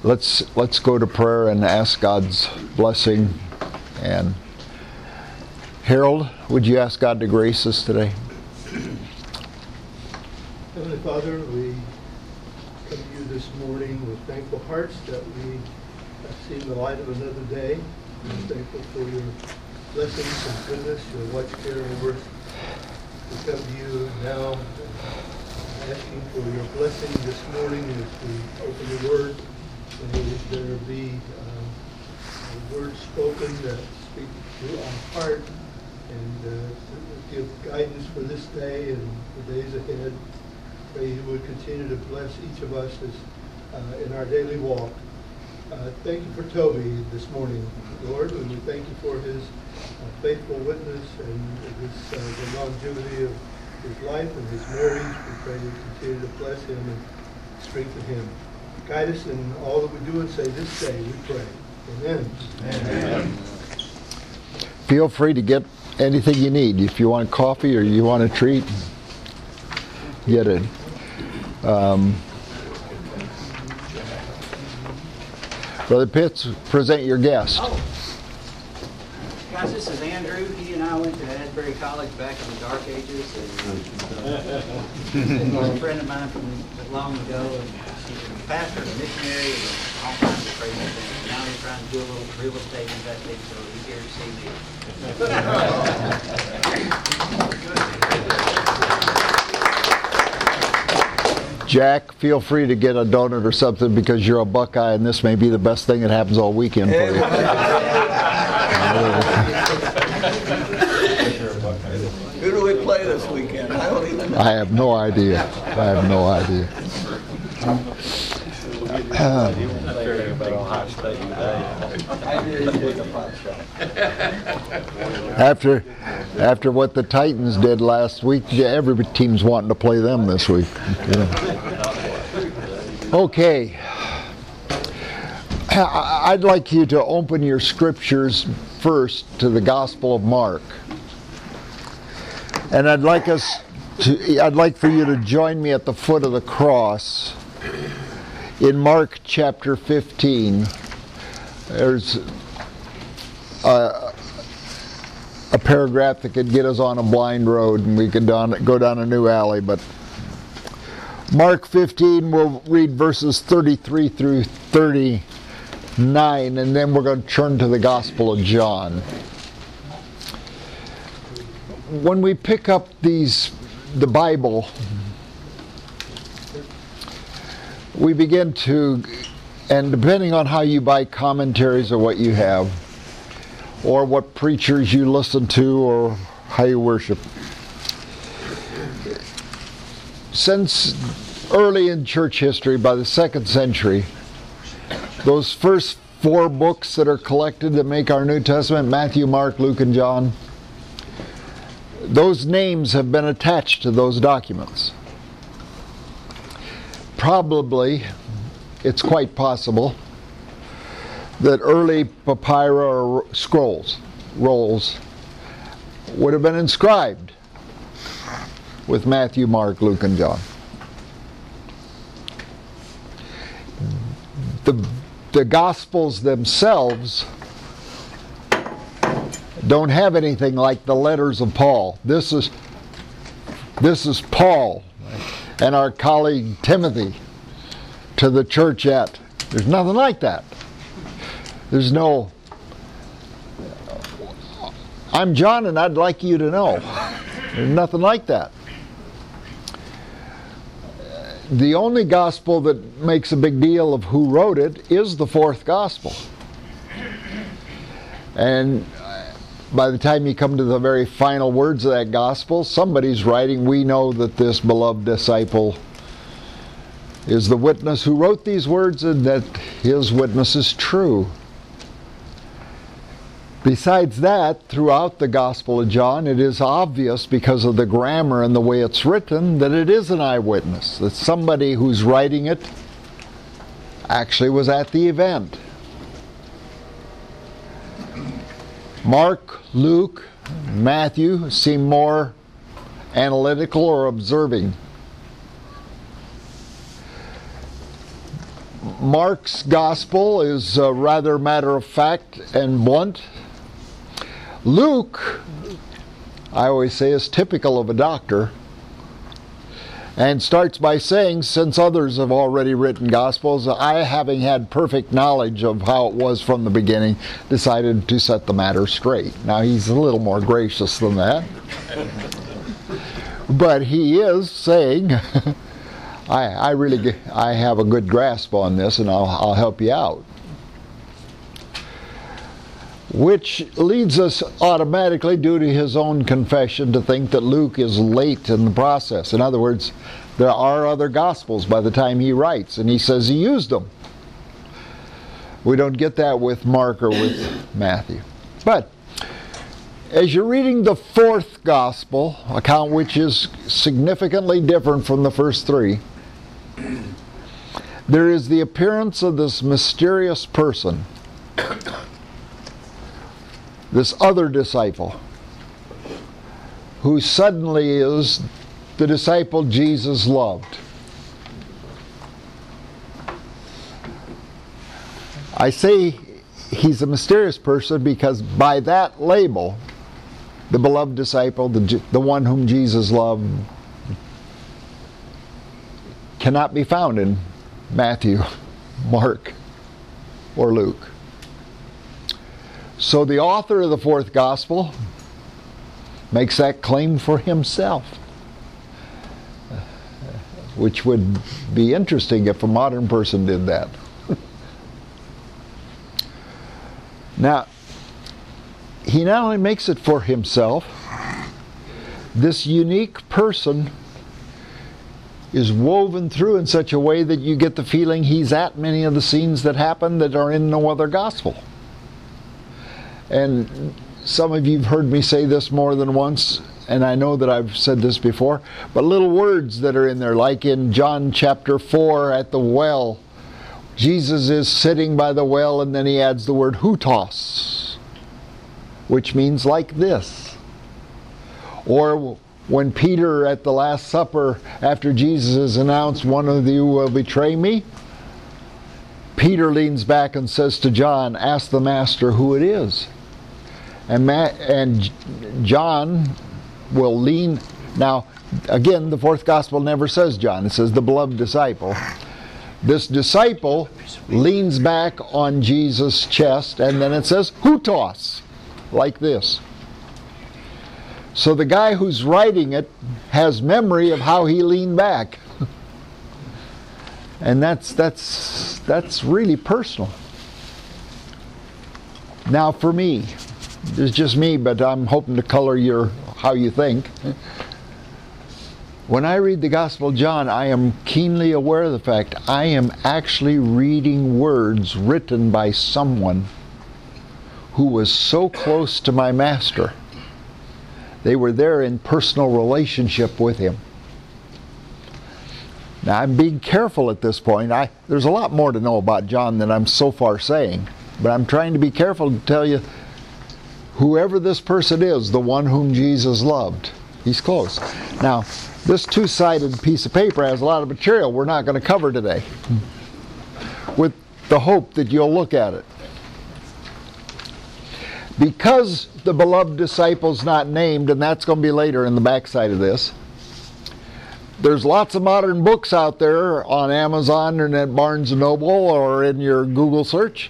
let's go to prayer and ask God's blessing. And Harold, would you ask God to grace us today? Heavenly Father, we come to you this morning with thankful hearts that we have seen the light of another day. We're thankful for your blessings and goodness, your watch care over us. We come to you now asking for your blessing this morning as we open the Word. May there be a word spoken that speaks to our heart and give guidance for this day and the days ahead. Pray you would continue to bless each of us as, in our daily walk. Thank you for Toby this morning, Lord, and we thank you for his faithful witness and the longevity of his life and his marriage. We pray you continue to bless him and strengthen him. Guide us in all that we do and say this day, we pray. Amen. Amen. Feel free to get anything you need. If you want coffee or you want a treat, get it. Brother Pitts, present your guest. Oh. Guys, this is Andrew. He and I went to Asbury College back in the dark ages. And he was a friend of mine from long ago. And he's a pastor, a missionary, and all kinds of crazy things. Now he's trying to do a little real estate investing, so he's here to see me. Jack, feel free to get a donut or something because you're a Buckeye and this may be the best thing that happens all weekend for you. Who do we play this weekend? I don't even know. I have no idea. After what the Titans did last week, every team's wanting to play them this week. Okay. I'd like you to open your scriptures first to the Gospel of Mark. And I'd like for you to join me at the foot of the cross in Mark chapter 15. There's a paragraph that could get us on a blind road and we could go down a new alley, but Mark 15, we'll read verses 33 through 39, and then we're going to turn to the Gospel of John. When we pick up the Bible, we begin to, and depending on how you buy commentaries or what you have, or what preachers you listen to, or how you worship. Since early in church history, by the 2nd century, those first 4 books that are collected that make our New Testament, Matthew, Mark, Luke, and John, those names have been attached to those documents. Probably, it's quite possible, that early papyri or rolls, would have been inscribed with Matthew, Mark, Luke, and John. The Gospels themselves don't have anything like the letters of Paul. This is Paul and our colleague Timothy to the church at. There's nothing like that. There's no, I'm John and I'd like you to know. There's nothing like that. The only gospel that makes a big deal of who wrote it is the 4th gospel. And by the time you come to the very final words of that gospel, somebody's writing, we know that this beloved disciple is the witness who wrote these words and that his witness is true. Besides that, throughout the Gospel of John, it is obvious because of the grammar and the way it's written that it is an eyewitness, that somebody who's writing it actually was at the event. Mark, Luke, Matthew seem more analytical or observing. Mark's gospel is rather matter of fact and blunt. Luke, I always say, is typical of a doctor, and starts by saying, since others have already written gospels, I, having had perfect knowledge of how it was from the beginning, decided to set the matter straight. Now, he's a little more gracious than that, but he is saying, I have a good grasp on this, and I'll help you out. Which leads us automatically, due to his own confession, to think that Luke is late in the process. In other words, there are other gospels by the time he writes, and he says he used them. We don't get that with Mark or with Matthew. But as you're reading the fourth gospel account, which is significantly different from the first three, there is the appearance of this mysterious person, this other disciple, who suddenly is the disciple Jesus loved. I say he's a mysterious person because by that label, the beloved disciple, the one whom Jesus loved, cannot be found in Matthew, Mark, or Luke. So the author of the fourth gospel makes that claim for himself, which would be interesting if a modern person did that. Now, he not only makes it for himself, this unique person is woven through in such a way that you get the feeling he's at many of the scenes that happen that are in no other gospel. And some of you have heard me say this more than once, and I know that I've said this before, but little words that are in there, like in John chapter 4 at the well, Jesus is sitting by the well, and then he adds the word hutos, which means like this. Or when Peter at the Last Supper, after Jesus has announced, one of you will betray me, Peter leans back and says to John, ask the master who it is. And John will lean. Now, again, the fourth gospel never says John. It says the beloved disciple. This disciple leans back on Jesus' chest, and then it says hutos, like this. So the guy who's writing it has memory of how he leaned back. And that's really personal. Now for me, it's just me, but I'm hoping to color how you think. When I read the Gospel of John, I am keenly aware of the fact I am actually reading words written by someone who was so close to my master. They were there in personal relationship with him. Now, I'm being careful at this point. There's a lot more to know about John than I'm so far saying, but I'm trying to be careful to tell you, whoever this person is, the one whom Jesus loved, he's close. Now, this two-sided piece of paper has a lot of material we're not going to cover today, with the hope that you'll look at it. Because the beloved disciple's not named, and that's going to be later in the backside of this, there's lots of modern books out there on Amazon and at Barnes & Noble or in your Google search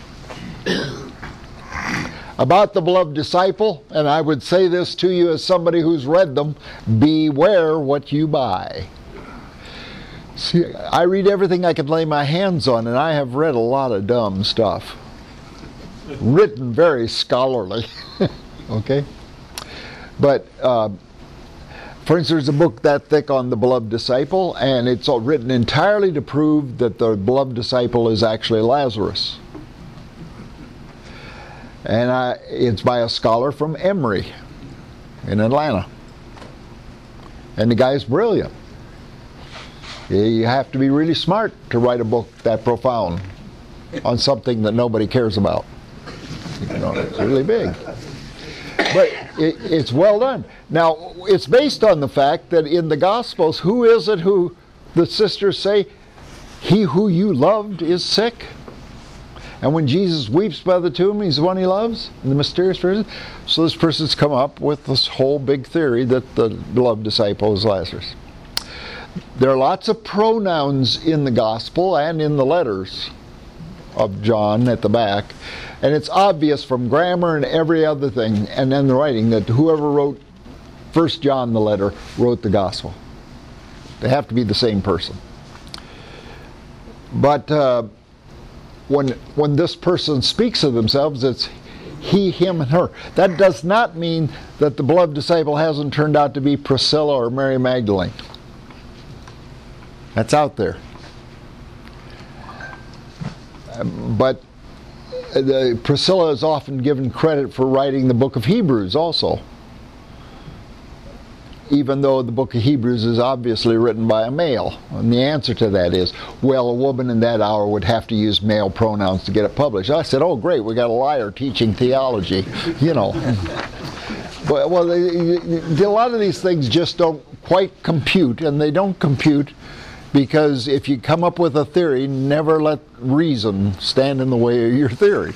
about the beloved disciple, and I would say this to you as somebody who's read them: beware what you buy. See, I read everything I can lay my hands on, and I have read a lot of dumb stuff. Written very scholarly. Okay? But, for instance, there's a book that thick on the beloved disciple, and it's all written entirely to prove that the beloved disciple is actually Lazarus. And it's by a scholar from Emory in Atlanta. And the guy's brilliant. You have to be really smart to write a book that profound on something that nobody cares about. You know, it's really big. But it's well done. Now, it's based on the fact that in the Gospels, who is it who the sisters say he who you loved is sick. And when Jesus weeps by the tomb, he's the one he loves, the mysterious person. So this person's come up with this whole big theory that the beloved disciple is Lazarus. There are lots of pronouns in the gospel and in the letters of John at the back. And it's obvious from grammar and every other thing, and then the writing, that whoever wrote 1 John the letter wrote the gospel. They have to be the same person. But when this person speaks of themselves, it's he, him, and her. That does not mean that the beloved disciple hasn't turned out to be Priscilla or Mary Magdalene. That's out there. But Priscilla is often given credit for writing the book of Hebrews also, even though the book of Hebrews is obviously written by a male. And the answer to that is, well, a woman in that hour would have to use male pronouns to get it published. I said, oh great, we got a liar teaching theology, you know. Well, a lot of these things just don't quite compute, and they don't compute because if you come up with a theory, never let reason stand in the way of your theory.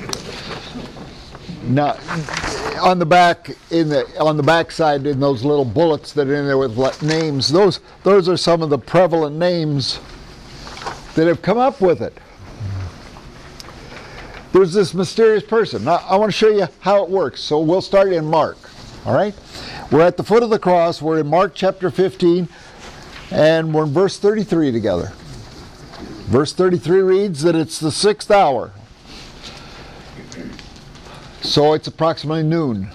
Now, on the back side, in those little bullets that are in there with names, those are some of the prevalent names that have come up with it. There's this mysterious person. Now, I want to show you how it works. So we'll start in Mark. All right? We're at the foot of the cross. We're in Mark chapter 15. And we're in verse 33 together. Verse 33 reads that it's the 6th hour. So it's approximately noon.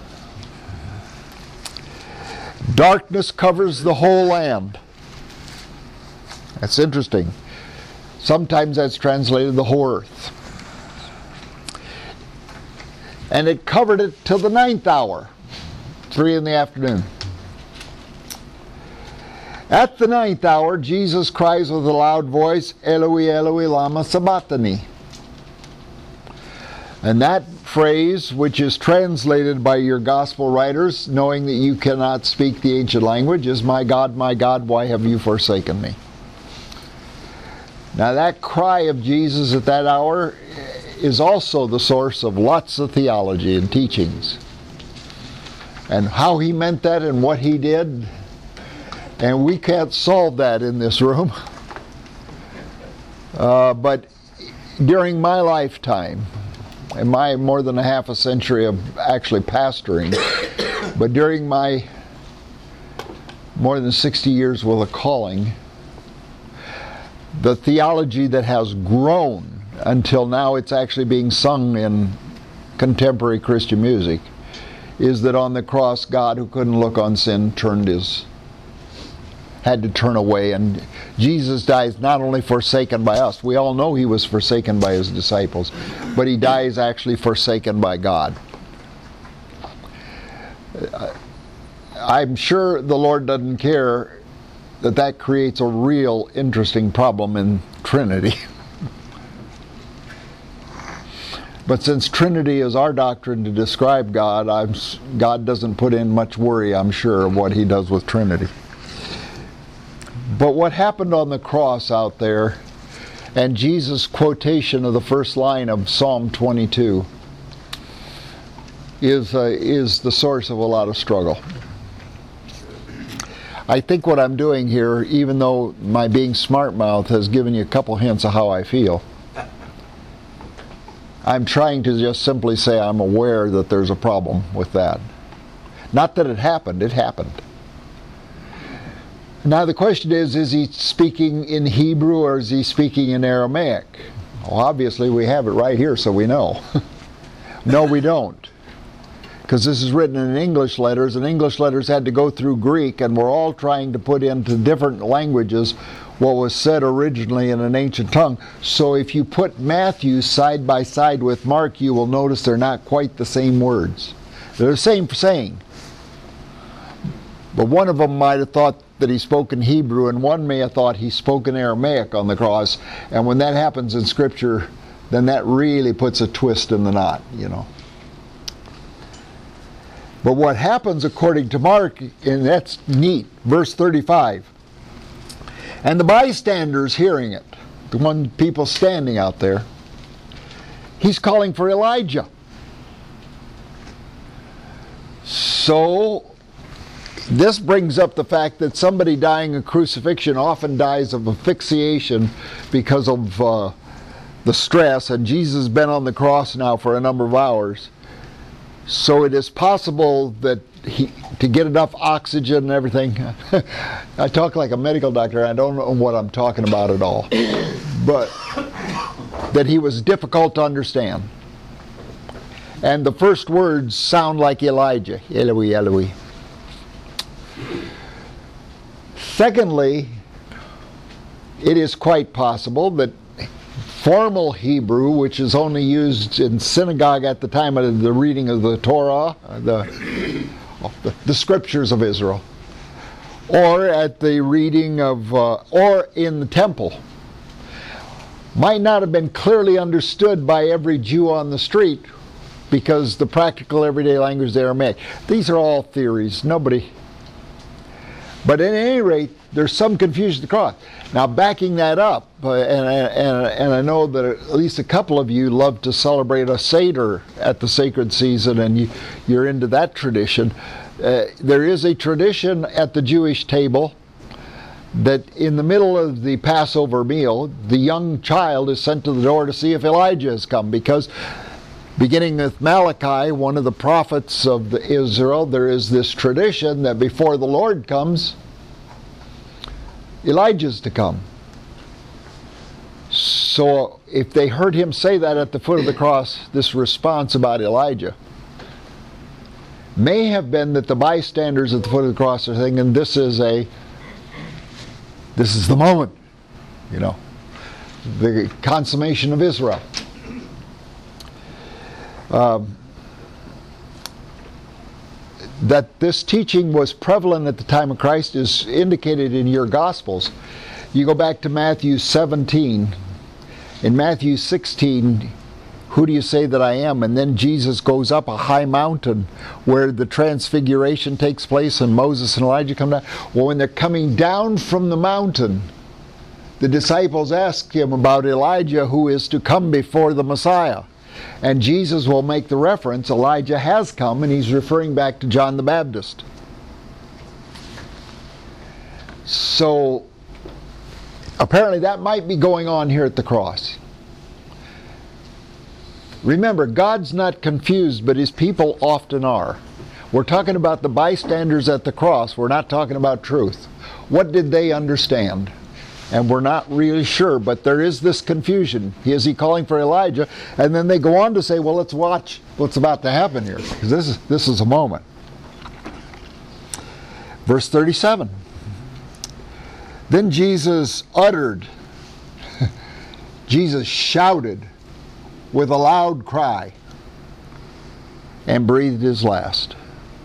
Darkness covers the whole land. That's interesting. Sometimes that's translated the whole earth. And it covered it till the 9th hour, 3 in the afternoon. At the 9th hour, Jesus cries with a loud voice, Eloi, Eloi, lama sabachthani. And that phrase, which is translated by your gospel writers, knowing that you cannot speak the ancient language, is, my God, why have you forsaken me? Now that cry of Jesus at that hour is also the source of lots of theology and teachings. And how he meant that and what he did, and we can't solve that in this room. But during my lifetime, in my more than a half a century of actually pastoring, but during my more than 60 years with a calling, the theology that has grown until now it's actually being sung in contemporary Christian music is that on the cross, God, who couldn't look on sin, had to turn away, and Jesus dies not only forsaken by us. We all know he was forsaken by his disciples, but he dies actually forsaken by God. I'm sure the Lord doesn't care that creates a real interesting problem in Trinity. But since Trinity is our doctrine to describe God, God doesn't put in much worry, I'm sure, of what he does with Trinity. But what happened on the cross out there, and Jesus' quotation of the first line of Psalm 22, is the source of a lot of struggle. I think what I'm doing here, even though my being smart-mouthed has given you a couple hints of how I feel, I'm trying to just simply say I'm aware that there's a problem with that. Not that it happened, it happened. Now the question is he speaking in Hebrew or is he speaking in Aramaic? Well, obviously we have it right here, so we know. No, we don't. Because this is written in English letters, and English letters had to go through Greek, and we're all trying to put into different languages what was said originally in an ancient tongue. So if you put Matthew side by side with Mark, you will notice they're not quite the same words. They're the same saying. But one of them might have thought that he spoke in Hebrew, and one may have thought he spoke in Aramaic on the cross. And when that happens in Scripture, then that really puts a twist in the knot, you know. But what happens according to Mark, and that's neat, verse 35. And the bystanders hearing it. the one people standing out there. He's calling for Elijah. So this brings up the fact that somebody dying of crucifixion often dies of asphyxiation because of the stress, and Jesus has been on the cross now for a number of hours. So it is possible that to get enough oxygen and everything, I talk like a medical doctor, I don't know what I'm talking about at all, but that he was difficult to understand. And the first words sound like Elijah, Eloi, Eloi. Secondly, it is quite possible that formal Hebrew, which is only used in synagogue at the time of the reading of the Torah, the scriptures of Israel, or at the reading of, or in the temple, might not have been clearly understood by every Jew on the street because the practical everyday language is Aramaic. These are all theories. Nobody. But at any rate, there's some confusion at the cross. Now, backing that up, and I know that at least a couple of you love to celebrate a Seder at the sacred season, and you're into that tradition. There is a tradition at the Jewish table that in the middle of the Passover meal, the young child is sent to the door to see if Elijah has come, because beginning with Malachi, one of the prophets of Israel, there is this tradition that before the Lord comes, Elijah's to come. So if they heard him say that at the foot of the cross, this response about Elijah may have been that the bystanders at the foot of the cross are thinking, this is the moment, you know, the consummation of Israel. That this teaching was prevalent at the time of Christ is indicated in your Gospels. You go back to Matthew 17. In Matthew 16, who do you say that I am? And then Jesus goes up a high mountain where the transfiguration takes place and Moses and Elijah come down. Well, when they're coming down from the mountain, the disciples ask him about Elijah who is to come before the Messiah. And Jesus will make the reference, Elijah has come, and he's referring back to John the Baptist. So, apparently that might be going on here at the cross. Remember, God's not confused, but his people often are. We're talking about the bystanders at the cross. We're not talking about truth. What did they understand? And we're not really sure, but there is this confusion. Is he calling for Elijah? And then they go on to say, well, let's watch what's about to happen here, because this is a moment. Verse 37. Then Jesus uttered, Jesus shouted with a loud cry and breathed his last.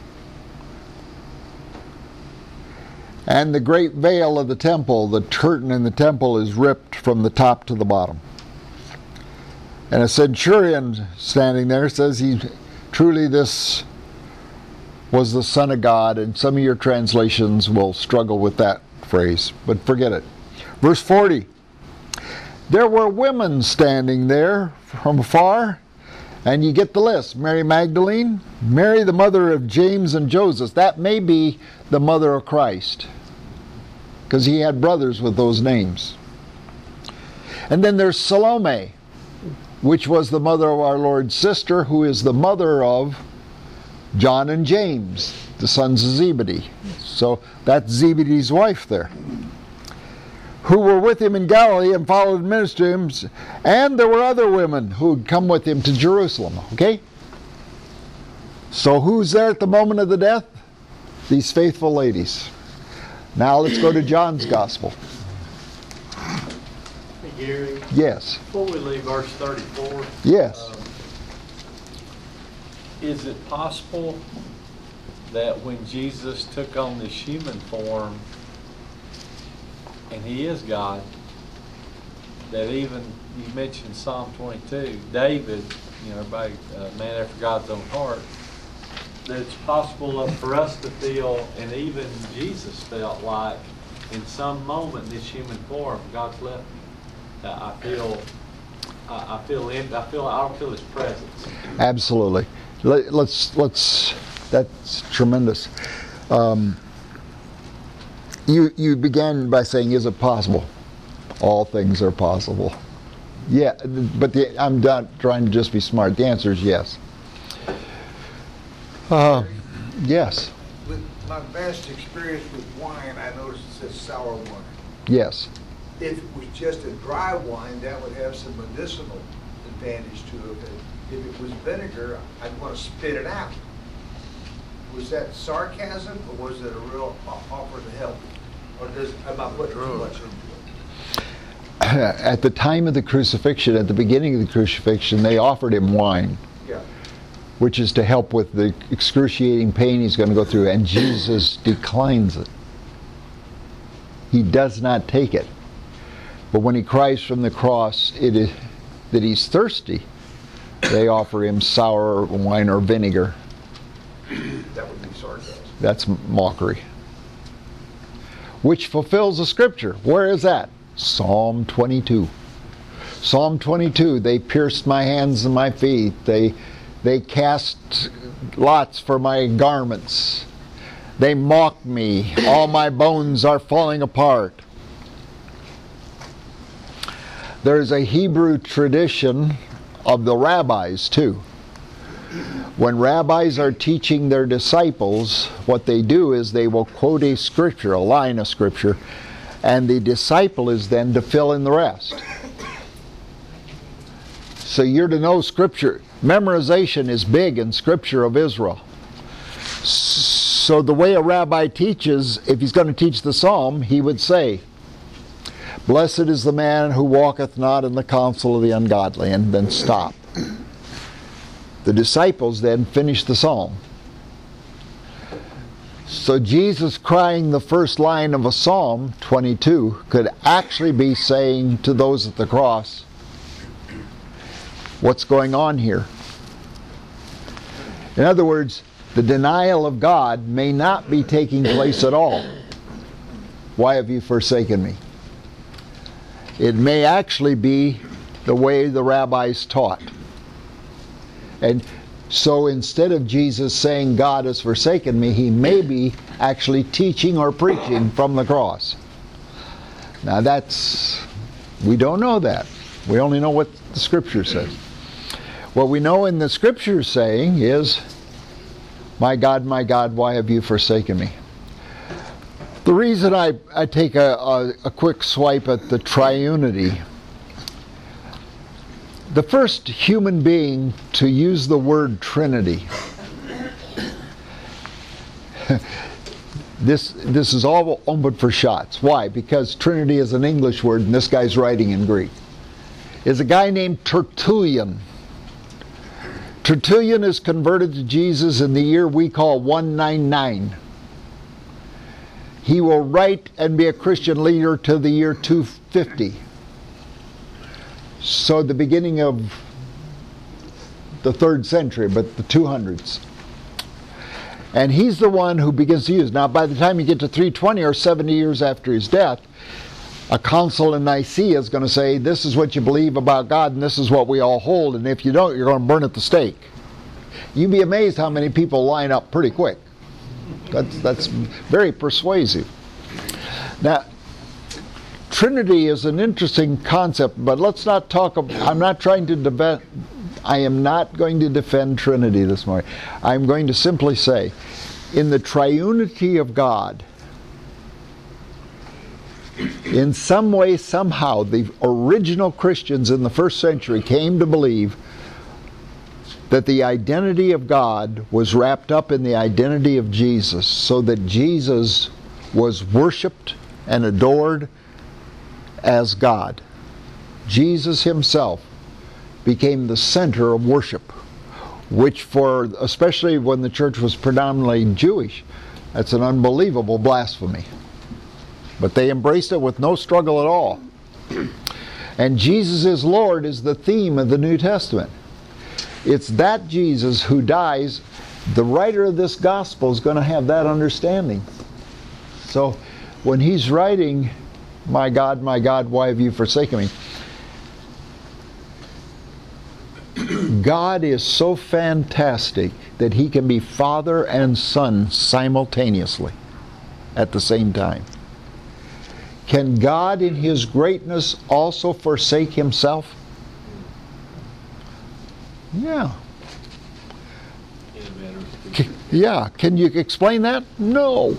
And the great veil of the temple, the curtain in the temple, is ripped from the top to the bottom. And a centurion standing there says, truly this was the Son of God. And some of your translations will struggle with that phrase, but forget it. Verse 40. There were women standing there from afar, and you get the list. Mary Magdalene, Mary the mother of James and Joseph. That may be the mother of Christ, because he had brothers with those names. And then there's Salome, which was the mother of our Lord's sister, who is the mother of John and James, the sons of Zebedee. So that's Zebedee's wife there. Who were with him in Galilee and followed and ministered to him. And there were other women who had come with him to Jerusalem. Okay? So who's there at the moment of the death? These faithful ladies. Now let's go to John's Gospel. Hey Gary, Yes. before we leave verse 34, Yes. Is it possible that when Jesus took on this human form, and he is God, that even, you mentioned Psalm 22, David, you know, everybody, man after God's own heart, that it's possible for us to feel, and even Jesus felt like, in some moment in this human form, God's left me. I don't feel his presence. Absolutely. Let's. That's tremendous. You began by saying, "Is it possible?" All things are possible. Yeah, but I'm not trying to just be smart. The answer is yes. Yes. With my vast experience with wine, I noticed it says sour wine. Yes. If it was just a dry wine, that would have some medicinal advantage to it. If it was vinegar, I'd want to spit it out. Was that sarcasm, or was it a real offer to help? Or am I putting too much into it? At the time of the crucifixion, at the beginning of the crucifixion, they offered him wine, Yeah. which is to help with the excruciating pain he's going to go through, and Jesus declines it. He does not take it. But when he cries from the cross that he's thirsty, they offer him sour wine or vinegar. That would be sarcasm. That's mockery. Which fulfills the scripture. Where is that? Psalm 22. Psalm 22, they pierced my hands and my feet. They cast lots for my garments. They mocked me. All my bones are falling apart. There's a Hebrew tradition of the rabbis too. When rabbis are teaching their disciples, what they do is they will quote a scripture, a line of scripture, and the disciple is then to fill in the rest. So you're to know scripture. Memorization is big in scripture of Israel. So the way a rabbi teaches, if he's going to teach the psalm, he would say, "Blessed is the man who walketh not in the counsel of the ungodly," and then stop. The disciples then finish the psalm. So Jesus crying the first line of a Psalm 22 could actually be saying to those at the cross, what's going on here? In other words, the denial of God may not be taking place at all. Why have you forsaken me? It may actually be the way the rabbis taught. And so instead of Jesus saying, "God has forsaken me," he may be actually teaching or preaching from the cross. Now we don't know that. We only know what the scripture says. What we know in the scripture saying is, my God, why have you forsaken me?" The reason I take a quick swipe at the triunity, the first human being to use the word Trinity, this is all open for shots. Why? Because Trinity is an English word and this guy's writing in Greek. Is a guy named Tertullian. Tertullian is converted to Jesus in the year we call 199. He will write and be a Christian leader to the year 250. So the beginning of the 3rd century, but the 200s. And he's the one who begins to use. Now by the time you get to 320 or 70 years after his death, a council in Nicaea is going to say, this is what you believe about God and this is what we all hold, and if you don't, you're going to burn at the stake. You'd be amazed how many people line up pretty quick. That's very persuasive. Now, Trinity is an interesting concept, but let's not talk about, I am not going to defend Trinity this morning. I'm going to simply say, in the triunity of God, in some way, somehow, the original Christians in the 1st century came to believe that the identity of God was wrapped up in the identity of Jesus, so that Jesus was worshipped and adored as God. Jesus himself became the center of worship, which especially when the church was predominantly Jewish, that's an unbelievable blasphemy. But they embraced it with no struggle at all. And Jesus is Lord is the theme of the New Testament. It's that Jesus who dies. The writer of this gospel is going to have that understanding. So when he's writing, my God, why have you forsaken me?" God is so fantastic that He can be Father and Son simultaneously at the same time. Can God in His greatness also forsake Himself? Yeah. Yeah. Can you explain that? No.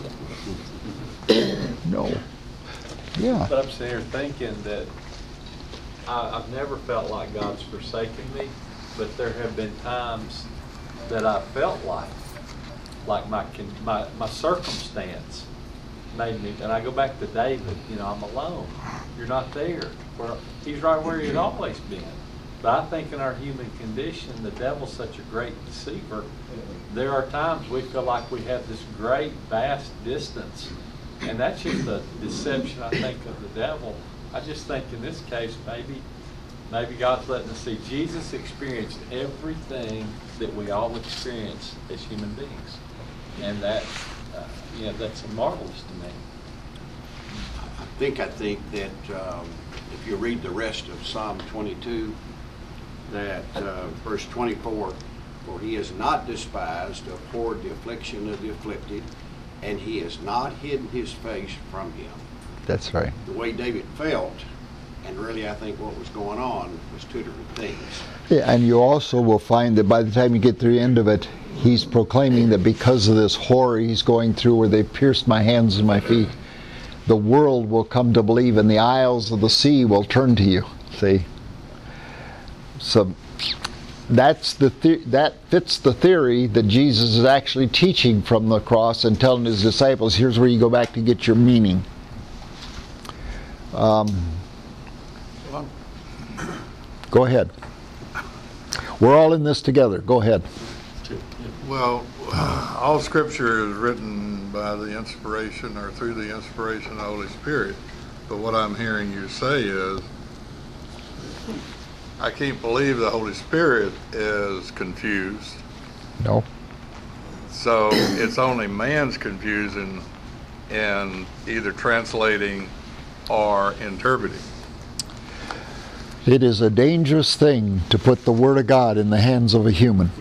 No. Yeah. But I'm sitting here thinking that I've never felt like God's forsaken me, but there have been times that I felt like my circumstance made me, and I go back to David, I'm alone. You're not there. He's right where he'd always been. But I think in our human condition, the devil's such a great deceiver. There are times we feel like we have this great, vast distance. And that's just a deception, I think, of the devil. I just think in this case, maybe God's letting us see Jesus experienced everything that we all experience as human beings. And that, that's marvelous to me. I think that if you read the rest of Psalm 22, that verse 24, for He has not despised or abhorred the affliction of the afflicted, and He has not hidden His face from him. That's right. The way David felt, and really I think what was going on, was two different things. Yeah, and you also will find that by the time you get to the end of it, he's proclaiming that because of this horror he's going through where they've pierced my hands and my feet, the world will come to believe and the isles of the sea will turn to you. See? So that fits the theory that Jesus is actually teaching from the cross and telling His disciples, here's where you go back to get your meaning. Go ahead. We're all in this together. Go ahead. Well, all Scripture is written by the inspiration or through the inspiration of the Holy Spirit. But what I'm hearing you say is, I can't believe the Holy Spirit is confused. No. So it's only man's confusion in either translating or interpreting. It is a dangerous thing to put the Word of God in the hands of a human.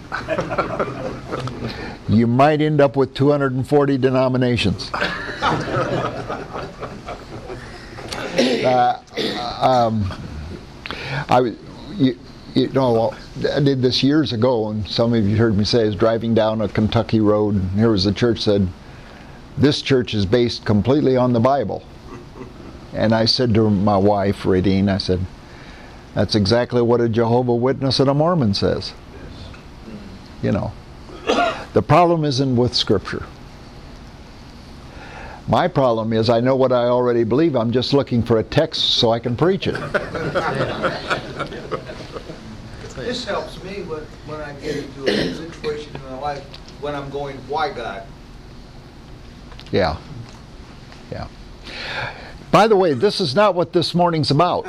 You might end up with 240 denominations. I did this years ago, and some of you heard me say I was driving down a Kentucky road, and here was a church that said, this church is based completely on the Bible. And I said to my wife, Radine, I said, that's exactly what a Jehovah Witness and a Mormon says. The problem isn't with Scripture. My problem is I know what I already believe. I'm just looking for a text so I can preach it. This helps me when I get into a situation in my life when I'm going, why God? Yeah. By the way, this is not what this morning's about.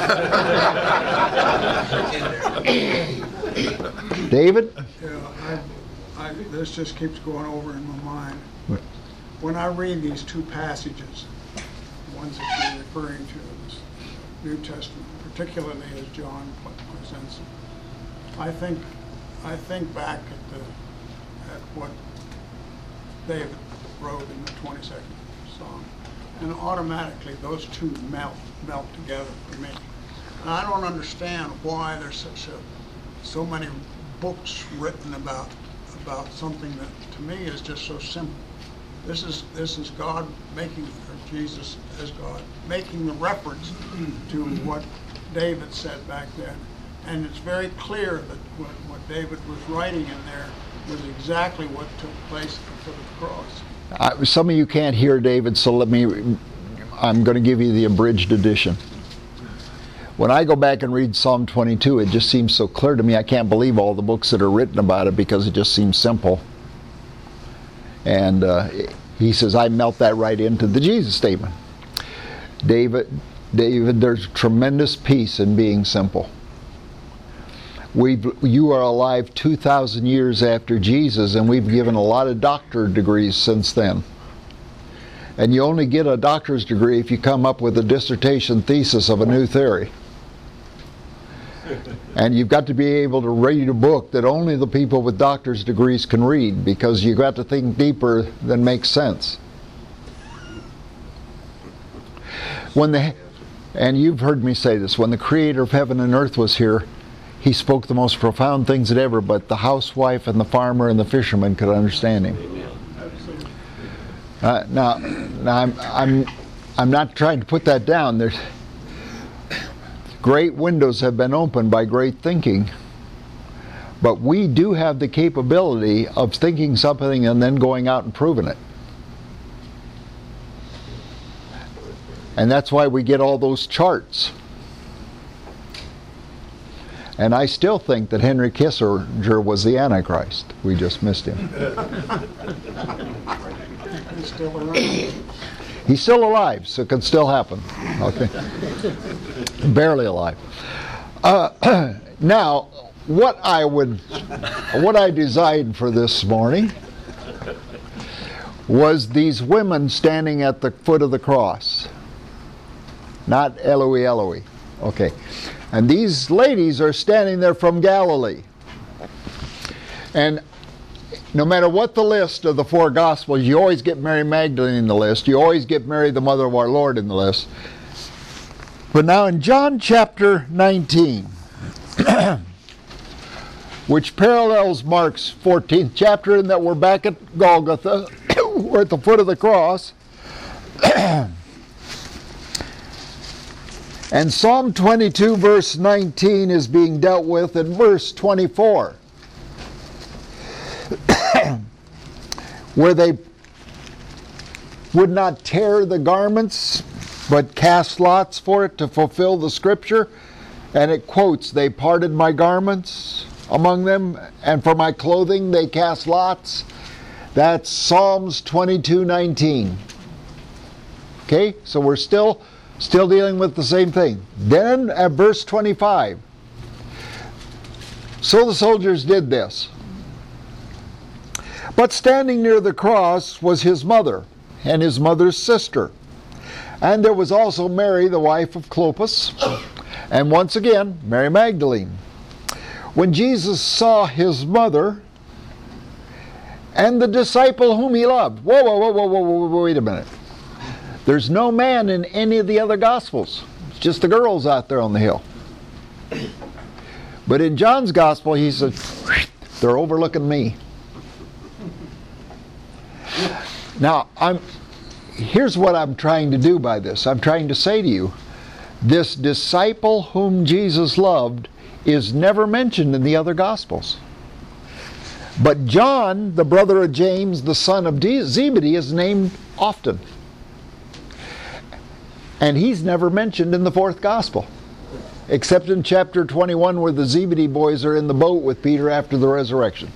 David? This just keeps going over in my mind. When I read these two passages, the ones that you're referring to in this New Testament, particularly as John presents it, I think back at what David wrote in the 22nd Psalm, and automatically those two melt together for me. And I don't understand why there's so many books written about something that to me is just so simple. This is God making, or Jesus as God making the reference to what David said back then. And it's very clear that what David was writing in there was exactly what took place at the foot of the cross. Some of you can't hear David, so I'm going to give you the abridged edition. When I go back and read Psalm 22, it just seems so clear to me. I can't believe all the books that are written about it because it just seems simple. And he says, I melt that right into the Jesus statement. David, there's tremendous peace in being simple. You are alive 2,000 years after Jesus, and we've given a lot of doctorate degrees since then. And you only get a doctor's degree if you come up with a dissertation thesis of a new theory. And you've got to be able to read a book that only the people with doctor's degrees can read, because you've got to think deeper than makes sense. And you've heard me say this, when the creator of heaven and earth was here, he spoke the most profound things that ever, but the housewife and the farmer and the fisherman could understand him. Now I'm not trying to put that down. There's great windows have been opened by great thinking, but we do have the capability of thinking something and then going out and proving it. And that's why we get all those charts. And I still think that Henry Kissinger was the Antichrist. We just missed him. He's still around. He's still alive, so it can still happen. Okay. Barely alive. Now, what I designed for this morning was these women standing at the foot of the cross. Not Eloi, Eloi. Okay. And these ladies are standing there from Galilee. And no matter what the list of the four Gospels, you always get Mary Magdalene in the list. You always get Mary, the mother of our Lord, in the list. But now in John chapter 19, which parallels Mark's 14th chapter, in that we're back at Golgotha, we're at the foot of the cross. And Psalm 22 verse 19 is being dealt with in verse 24. Where they would not tear the garments, but cast lots for it to fulfill the scripture. And it quotes, they parted my garments among them, and for my clothing they cast lots. That's Psalms 22:19. Okay, so we're still dealing with the same thing. Then at verse 25, so the soldiers did this. But standing near the cross was his mother and his mother's sister. And there was also Mary, the wife of Clopas, and once again, Mary Magdalene. When Jesus saw his mother and the disciple whom he loved. Whoa, wait a minute. There's no man in any of the other Gospels. It's just the girls out there on the hill. But in John's Gospel, he said, they're overlooking me. Now, here's what I'm trying to do by this. I'm trying to say to you, this disciple whom Jesus loved is never mentioned in the other Gospels. But John, the brother of James, the son of Zebedee, is named often. And he's never mentioned in the fourth Gospel, except in chapter 21 where the Zebedee boys are in the boat with Peter after the resurrection.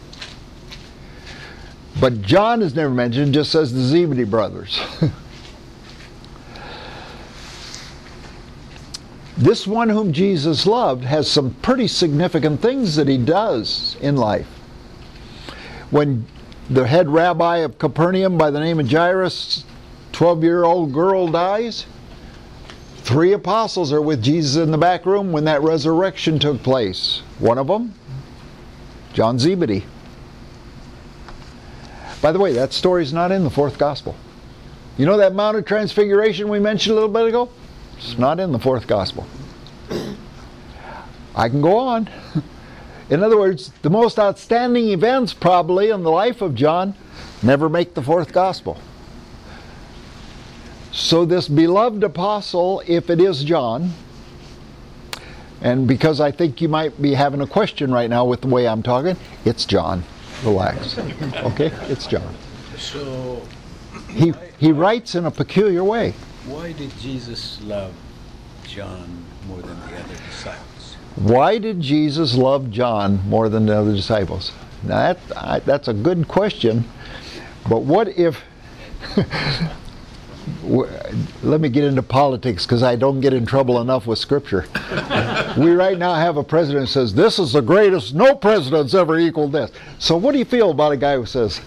But John is never mentioned, just says the Zebedee brothers. This one whom Jesus loved has some pretty significant things that he does in life. When the head rabbi of Capernaum by the name of Jairus, 12-year-old girl, dies, 3 apostles are with Jesus in the back room when that resurrection took place. One of them, John Zebedee. By the way, that story's not in the fourth Gospel. You know that Mount of Transfiguration we mentioned a little bit ago? It's not in the fourth Gospel. I can go on. In other words, the most outstanding events probably in the life of John never make the fourth Gospel. So this beloved apostle, if it is John, and because I think you might be having a question right now with the way I'm talking, it's John. Relax. Okay? It's John. So he writes in a peculiar way. why did Jesus love John more than the other disciples? Why did Jesus love John more than the other disciples? Now that's a good question. But what if... Let me get into politics because I don't get in trouble enough with Scripture. We right now have a president who says, this is the greatest, no president's ever equaled this. So what do you feel about a guy who says,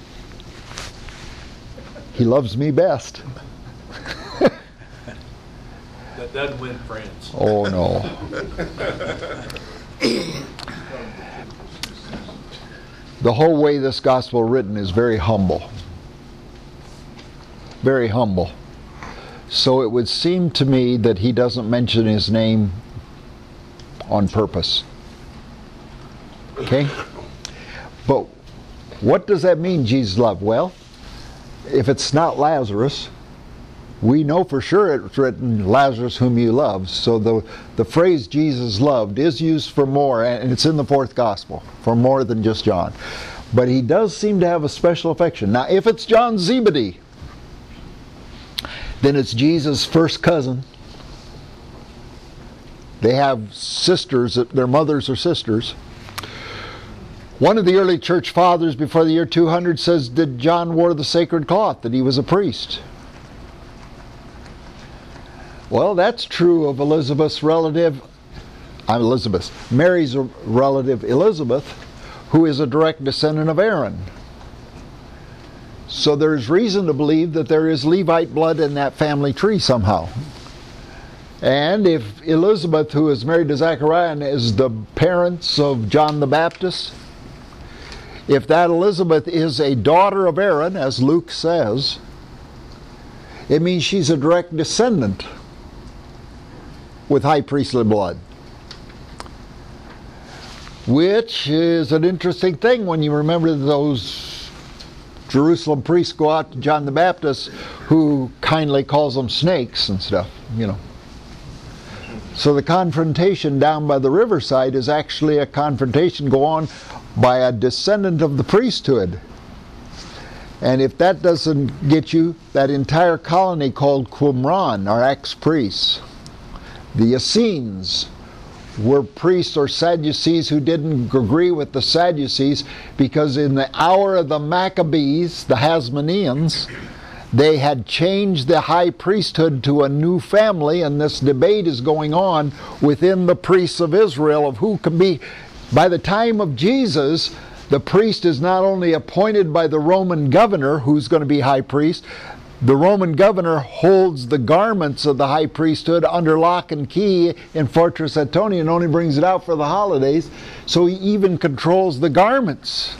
he loves me best? That doesn't win friends. Oh no. The whole way this gospel written is very humble. Very humble. So it would seem to me that he doesn't mention his name on purpose. Okay? But what does that mean, Jesus loved? Well, if it's not Lazarus, we know for sure it's written, Lazarus whom you love. So the phrase Jesus loved is used for more, and it's in the fourth gospel, for more than just John. But he does seem to have a special affection. Now, if it's John Zebedee, then it's Jesus' first cousin. They have sisters, their mothers are sisters. One of the early church fathers before the year 200 says that John wore the sacred cloth, that he was a priest. Well, that's true of Elizabeth's relative, Mary's relative Elizabeth, who is a direct descendant of Aaron. So there's reason to believe that there is Levite blood in that family tree somehow. And if Elizabeth, who is married to Zechariah, is the parents of John the Baptist, if that Elizabeth is a daughter of Aaron, as Luke says, it means she's a direct descendant with high priestly blood. Which is an interesting thing when you remember those Jerusalem priests go out to John the Baptist, who kindly calls them snakes and stuff, you know. So the confrontation down by the riverside is actually a confrontation go on by a descendant of the priesthood. And if that doesn't get you, that entire colony called Qumran are ex-priests. The Essenes were priests or Sadducees who didn't agree with the Sadducees because in the hour of the Maccabees, the Hasmoneans, they had changed the high priesthood to a new family, and this debate is going on within the priests of Israel of who can be. By the time of Jesus, the priest is not only appointed by the Roman governor, who's going to be high priest. The Roman governor holds the garments of the high priesthood under lock and key in Fortress Antonia and only brings it out for the holidays. So he even controls the garments.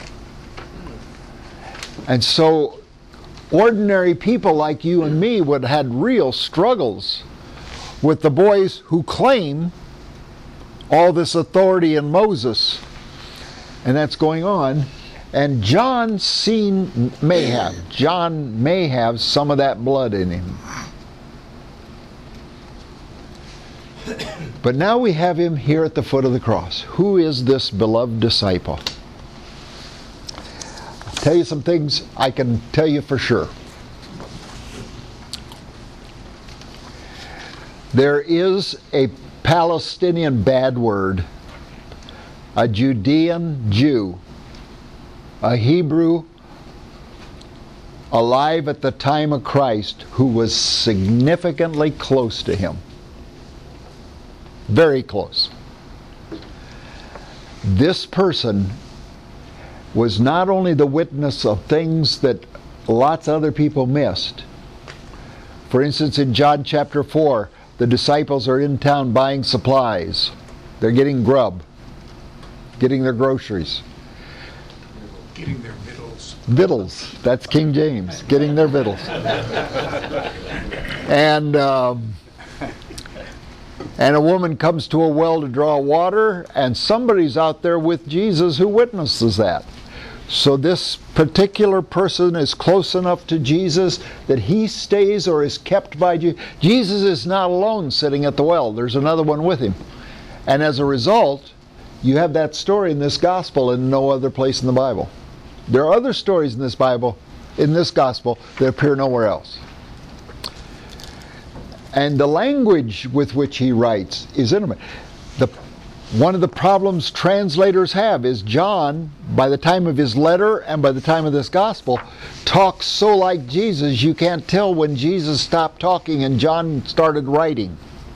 And so ordinary people like you and me would have had real struggles with the boys who claim all this authority in Moses. And that's going on. And John may have some of that blood in him. But now we have him here at the foot of the cross. Who is this beloved disciple? I'll tell you some things I can tell you for sure. There is a Palestinian bad word, a Judean Jew, a Hebrew alive at the time of Christ who was significantly close to him. Very close. This person was not only the witness of things that lots of other people missed. For instance, in John chapter 4, the disciples are in town buying supplies. They're getting grub, getting their groceries. Getting their victuals. Victuals. That's King James. Getting their victuals. And a woman comes to a well to draw water, and somebody's out there with Jesus who witnesses that. So this particular person is close enough to Jesus that he stays or is kept by Jesus. Jesus is not alone sitting at the well. There's another one with him. And as a result, you have that story in this gospel and no other place in the Bible. There are other stories in this gospel, that appear nowhere else. And the language with which he writes is intimate. One of the problems translators have is John, by the time of his letter and by the time of this gospel, talks so like Jesus, you can't tell when Jesus stopped talking and John started writing.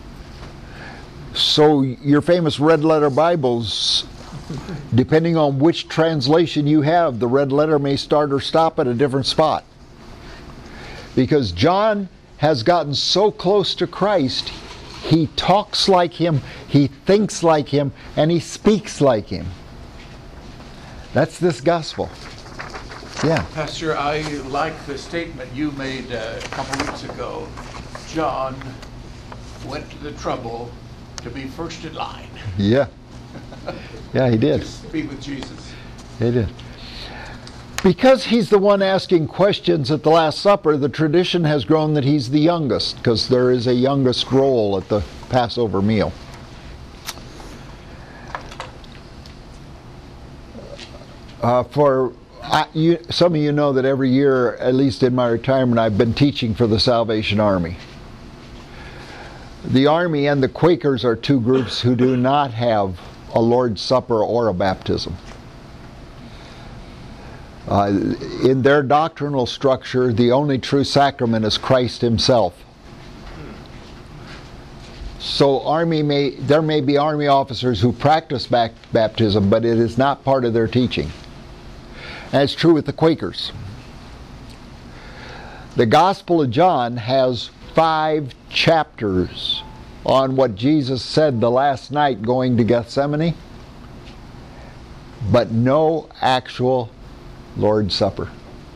So your famous red letter Bibles, depending on which translation you have, the red letter may start or stop at a different spot. Because John has gotten so close to Christ, He talks like him, he thinks like him, and he speaks like him. That's this gospel. Yeah. Pastor, I like the statement you made a couple weeks ago. John went to the trouble to be first in line. Yeah. Yeah, he did. Just be with Jesus. He did. Because he's the one asking questions at the Last Supper, the tradition has grown that he's the youngest, because there is a youngest role at the Passover meal. Some of you know that every year, at least in my retirement, I've been teaching for the Salvation Army. The Army and the Quakers are two groups who do not have a Lord's Supper or a baptism. In their doctrinal structure, the only true sacrament is Christ himself. So there may be Army officers who practice baptism, but it is not part of their teaching. And it's true with the Quakers. The Gospel of John has 5 chapters on what Jesus said the last night going to Gethsemane, but no actual Lord's Supper.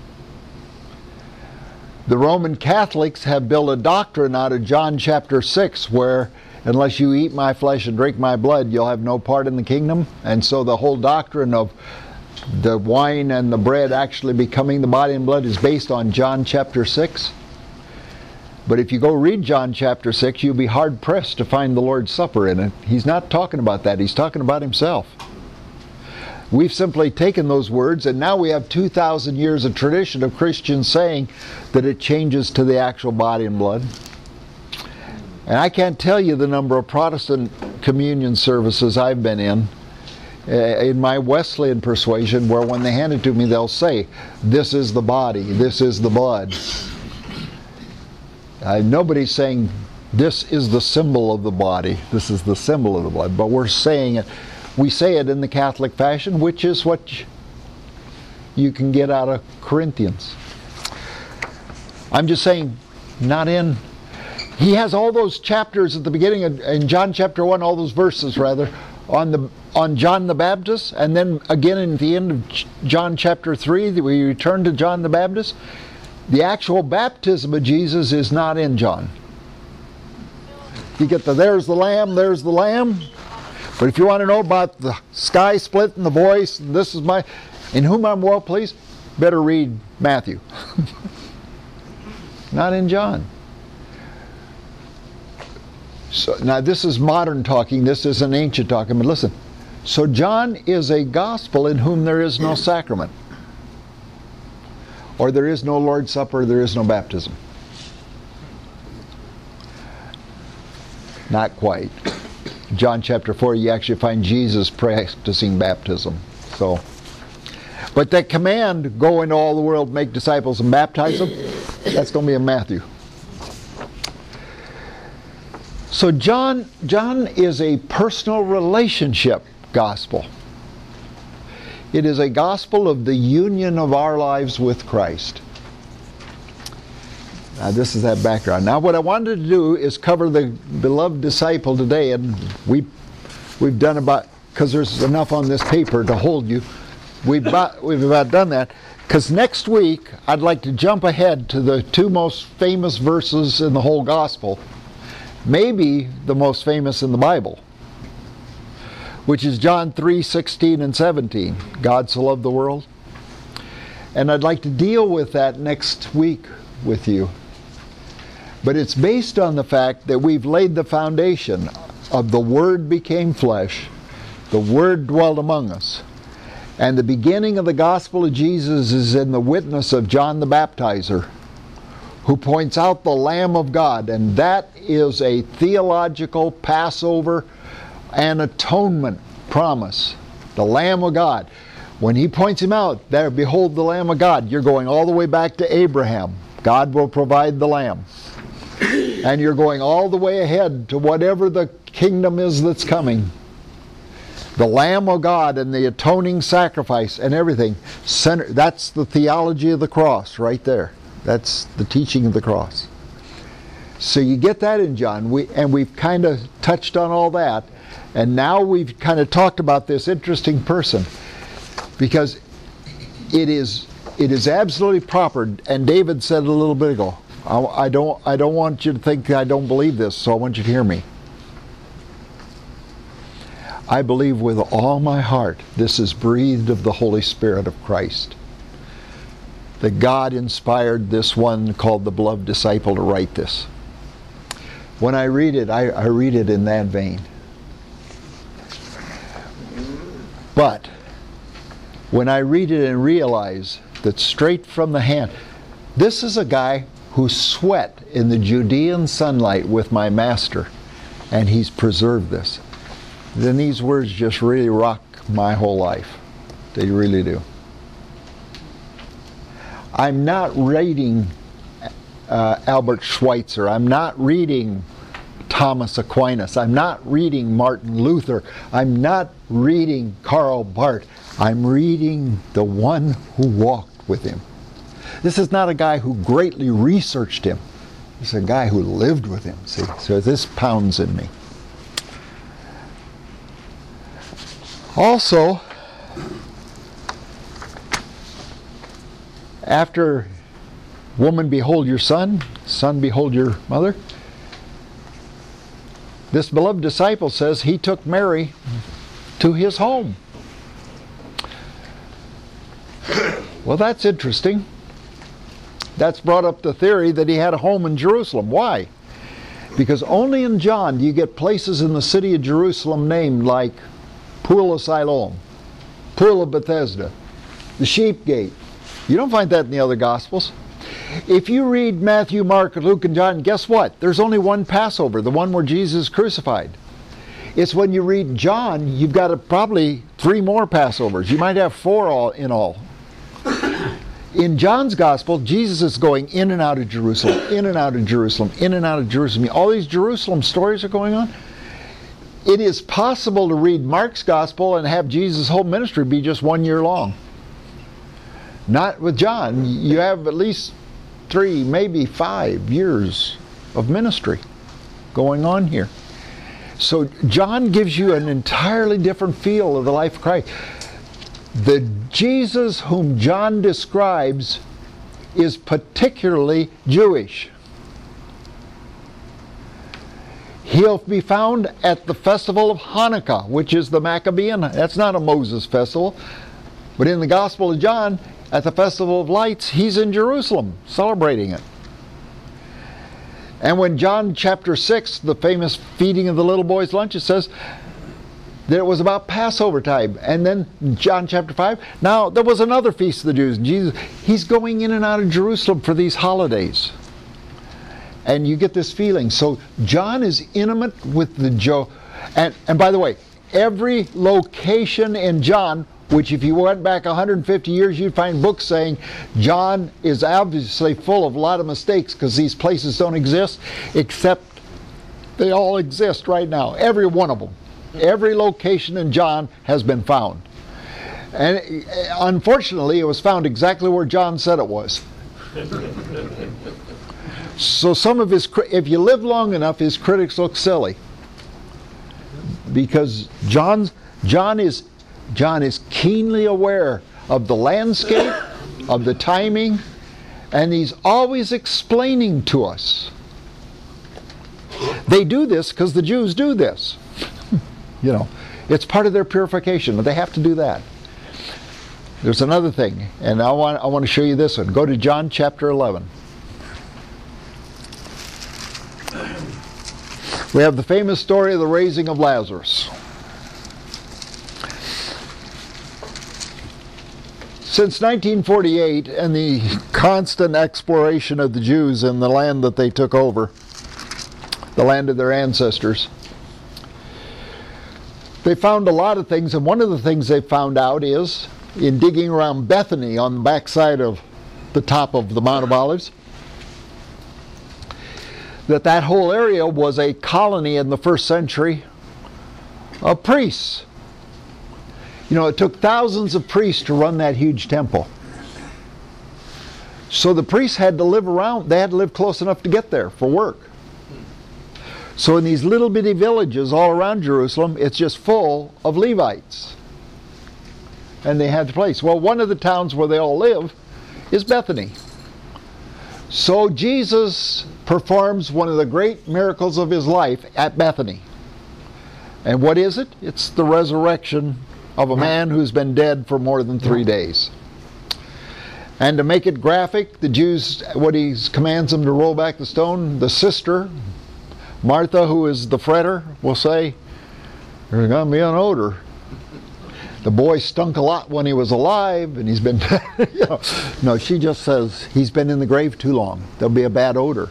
The Roman Catholics have built a doctrine out of John chapter 6 where unless you eat my flesh and drink my blood, you'll have no part in the kingdom. And so the whole doctrine of the wine and the bread actually becoming the body and blood is based on John chapter 6. But if you go read John chapter 6, you'll be hard-pressed to find the Lord's Supper in it. He's not talking about that. He's talking about himself. We've simply taken those words, and now we have 2,000 years of tradition of Christians saying that it changes to the actual body and blood. And I can't tell you the number of Protestant communion services I've been in my Wesleyan persuasion, where when they hand it to me, they'll say, "This is the body, this is the blood." Nobody's saying, "This is the symbol of the body, this is the symbol of the blood," but we're saying it. We say it in the Catholic fashion, which is what you can get out of Corinthians. I'm just saying, not in. He has all those chapters at the beginning in John chapter 1, all those verses rather, on John the Baptist, and then again in the end of John chapter 3, we return to John the Baptist. The actual baptism of Jesus is not in John. You get there's the lamb, there's the lamb. But if you want to know about the sky split and the voice, and this is in whom I'm well pleased, better read Matthew. Not in John. So now this is modern talking, this isn't ancient talking, but listen. So John is a gospel in whom there is no sacrament. Or there is no Lord's Supper, there is no baptism. Not quite. John chapter 4, you actually find Jesus practicing baptism. But that command, go into all the world, make disciples and baptize them, that's going to be in Matthew. So John is a personal relationship gospel. It is a gospel of the union of our lives with Christ. Now this is that background. Now what I wanted to do is cover the beloved disciple today, and we've done about, because there's enough on this paper to hold you, we've about done that. Because next week I'd like to jump ahead to the 2 most famous verses in the whole gospel, maybe the most famous in the Bible, which is John 3:16 and 17. God so loved the world. And I'd like to deal with that next week with you. But it's based on the fact that we've laid the foundation of the Word became flesh, the Word dwelt among us. And the beginning of the gospel of Jesus is in the witness of John the Baptizer, who points out the Lamb of God. And that is a theological Passover and atonement promise. The Lamb of God. When he points him out, there, behold the Lamb of God, you're going all the way back to Abraham. God will provide the Lamb. And you're going all the way ahead to whatever the kingdom is that's coming. The Lamb of God and the atoning sacrifice and everything. That's the theology of the cross right there. That's the teaching of the cross. So you get that in John, we've kind of touched on all that, and now we've kind of talked about this interesting person, because it is absolutely proper. And David said a little bit ago, I don't want you to think I don't believe this, so I want you to hear me. I believe with all my heart this is breathed of the Holy Spirit of Christ, that God inspired this one called the beloved disciple to write this. When I read it, I read it in that vein. But when I read it and realize that straight from the hand, this is a guy who sweat in the Judean sunlight with my master, and he's preserved this, then these words just really rock my whole life. They really do. I'm not reading Albert Schweitzer. I'm not reading Thomas Aquinas. I'm not reading Martin Luther. I'm not reading Karl Barth. I'm reading the one who walked with him. This is not a guy who greatly researched him. This is a guy who lived with him, see? So this pounds in me. Also, after woman behold your son, son behold your mother, this beloved disciple says he took Mary to his home. Well, that's interesting. That's brought up the theory that he had a home in Jerusalem. Why? Because only in John do you get places in the city of Jerusalem named like Pool of Siloam, Pool of Bethesda, the Sheep Gate. You don't find that in the other Gospels. If you read Matthew, Mark, Luke, and John, guess what? There's only one Passover, the one where Jesus is crucified. It's when you read John, you've got probably 3 more Passovers. You might have 4 all in all. In John's Gospel, Jesus is going in and out of Jerusalem, in and out of Jerusalem, in and out of Jerusalem. All these Jerusalem stories are going on. It is possible to read Mark's Gospel and have Jesus' whole ministry be just 1 year long. Not with John. You have at least 3, maybe 5 years of ministry going on here. So John gives you an entirely different feel of the life of Christ. The Jesus whom John describes is particularly Jewish. He'll be found at the festival of Hanukkah, which is the Maccabean. That's not a Moses festival. But in the Gospel of John, at the Festival of Lights, he's in Jerusalem celebrating it. And when John chapter 6, the famous feeding of the little boy's lunch, it says that it was about Passover time. And then John chapter 5, now there was another feast of the Jews. Jesus, he's going in and out of Jerusalem for these holidays. And you get this feeling. So John is intimate with the Jew. And by the way, every location in John, which if you went back 150 years, you'd find books saying John is obviously full of a lot of mistakes because these places don't exist, except they all exist right now. Every one of them. Every location in John has been found. And unfortunately, it was found exactly where John said it was. So some of his, if you live long enough, his critics look silly. Because John is keenly aware of the landscape, of the timing, and he's always explaining to us. They do this because the Jews do this. You know, it's part of their purification, but they have to do that. There's another thing, and I want to show you this one. Go to John chapter 11. We have the famous story of the raising of Lazarus. Since 1948 and the constant exploration of the Jews in the land that they took over, the land of their ancestors, they found a lot of things, and one of the things they found out is, in digging around Bethany on the backside of the top of the Mount of Olives, that whole area was a colony in the 1st century of priests. You know, it took thousands of priests to run that huge temple. So the priests had to live around, they had to live close enough to get there for work. So in these little bitty villages all around Jerusalem, it's just full of Levites. And they had the place. Well, one of the towns where they all live is Bethany. So Jesus performs one of the great miracles of his life at Bethany. And what is it? It's the resurrection of a man who's been dead for more than 3 days. And to make it graphic, the Jews, what he commands them to roll back the stone, the sister, Martha, who is the fretter, will say, there's going to be an odor. The boy stunk a lot when he was alive, and he's been, No, she just says, he's been in the grave too long. There'll be a bad odor.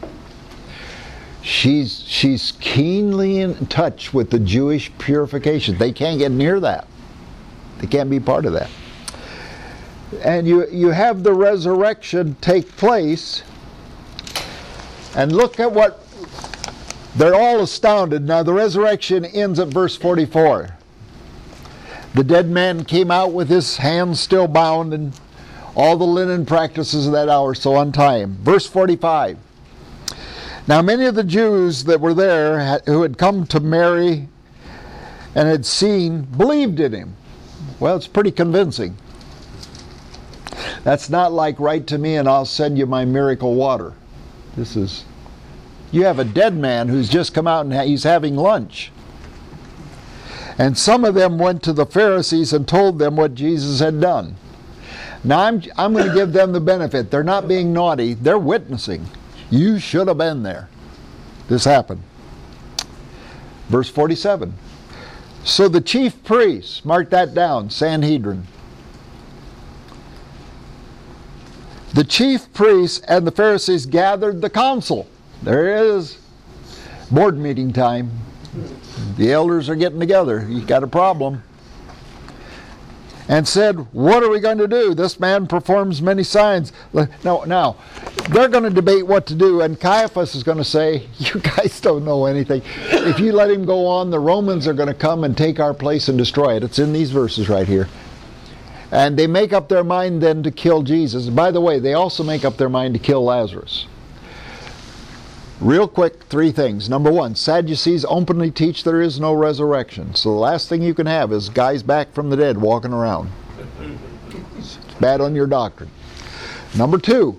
She's keenly in touch with the Jewish purification. They can't get near that. They can't be part of that. And you have the resurrection take place, and look at what, they're all astounded. Now the resurrection ends at verse 44. The dead man came out with his hands still bound, and all the linen practices of that hour, so untie him. Verse 45. Now many of the Jews that were there, who had come to Mary and had seen, believed in him. Well, it's pretty convincing. That's not like, write to me and I'll send you my miracle water. This is, you have a dead man who's just come out and he's having lunch. And some of them went to the Pharisees and told them what Jesus had done. Now I'm going to give them the benefit. They're not being naughty. They're witnessing. You should have been there. This happened. Verse 47. So the chief priests, mark that down, Sanhedrin. The chief priests and the Pharisees gathered the council. There it is. Board meeting time. The elders are getting together. You got a problem. And said, what are we going to do? This man performs many signs. Now, they're going to debate what to do, and Caiaphas is going to say, you guys don't know anything. If you let him go on, the Romans are going to come and take our place and destroy it. It's in these verses right here. And they make up their mind then to kill Jesus. By the way, they also make up their mind to kill Lazarus. Real quick, 3 things. Number 1, Sadducees openly teach there is no resurrection. So the last thing you can have is guys back from the dead walking around. It's bad on your doctrine. Number 2,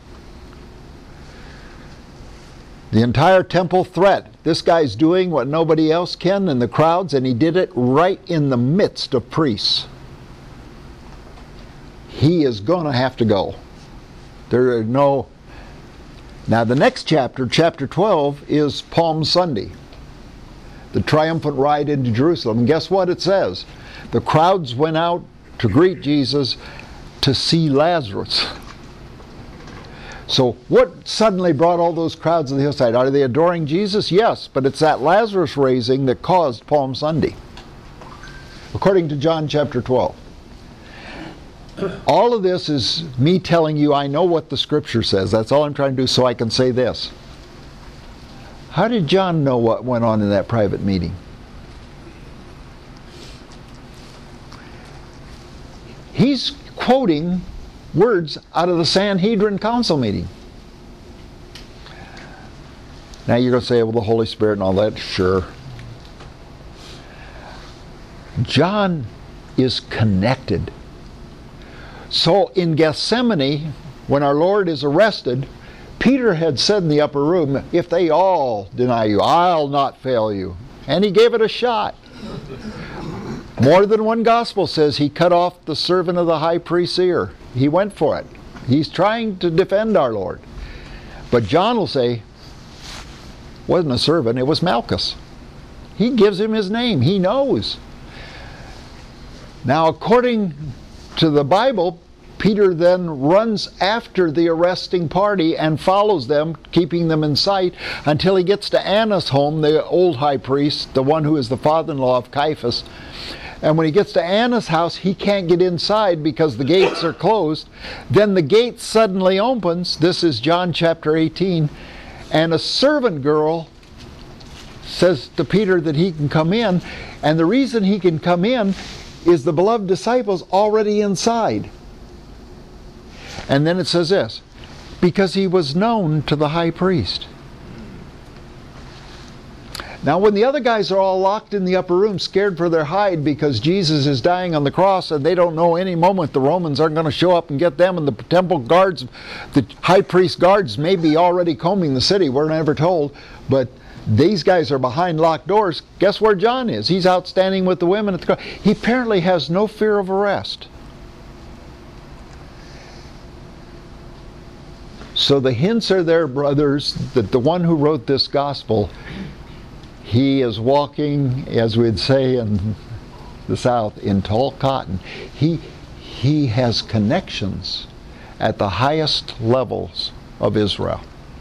the entire temple threat. This guy's doing what nobody else can in the crowds, and he did it right in the midst of priests. He is going to have to go. There are no... Now the next chapter, chapter 12, is Palm Sunday. The triumphant ride into Jerusalem. And guess what it says? The crowds went out to greet Jesus to see Lazarus. So what suddenly brought all those crowds to the hillside? Are they adoring Jesus? Yes, but it's that Lazarus raising that caused Palm Sunday, according to John chapter 12. All of this is me telling you I know what the Scripture says. That's all I'm trying to do, so I can say this. How did John know what went on in that private meeting? He's quoting words out of the Sanhedrin council meeting. Now you're going to say, well, the Holy Spirit and all that. Sure. John is connected. So in Gethsemane, when our Lord is arrested, Peter had said in the upper room, if they all deny you, I'll not fail you. And he gave it a shot. More than one gospel says he cut off the servant of the high priest's ear. He went for it. He's trying to defend our Lord. But John will say, wasn't a servant, it was Malchus. He gives him his name. He knows. Now, according to the Bible, Peter then runs after the arresting party and follows them, keeping them in sight, until he gets to Annas' home, the old high priest, the one who is the father-in-law of Caiaphas. And when he gets to Annas' house, he can't get inside because the gates are closed. Then the gate suddenly opens. This is John chapter 18. And a servant girl says to Peter that he can come in. And the reason he can come in is the beloved disciples already inside. And then it says this, because he was known to the high priest. Now when the other guys are all locked in the upper room, scared for their hide because Jesus is dying on the cross, and they don't know any moment the Romans aren't going to show up and get them, and the temple guards, the high priest guards may be already combing the city, we're never told, but these guys are behind locked doors. Guess where John is? He's out standing with the women at the cross. He apparently has no fear of arrest. So the hints are there, brothers, that the one who wrote this gospel, he is walking, as we'd say in the South, in tall cotton. He has connections at the highest levels of Israel.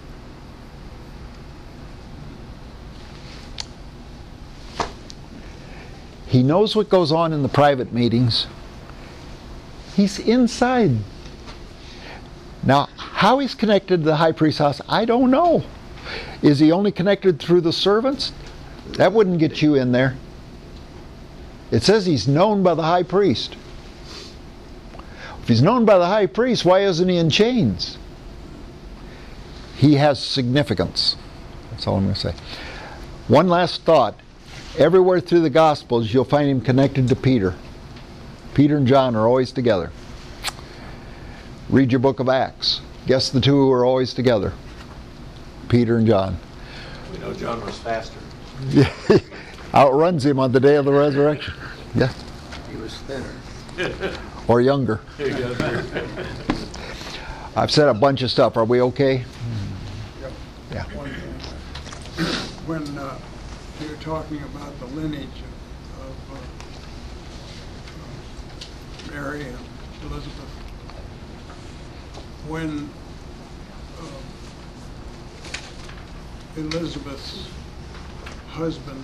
He knows what goes on in the private meetings. He's inside. Now, how he's connected to the high priest's house, I don't know. Is he only connected through the servants? That wouldn't get you in there. It says he's known by the high priest. If he's known by the high priest, why isn't he in chains? He has significance. That's all I'm going to say. One last thought. Everywhere through the Gospels, you'll find him connected to Peter. Peter and John are always together. Read your book of Acts. Guess the two are always together. Peter and John. We know John was faster. Yeah, outruns him on the day of the resurrection. Yeah. He was thinner. Or younger. I've said a bunch of stuff. Are we okay? Yeah. When you're talking about the lineage of Mary and Elizabeth, when Elizabeth's husband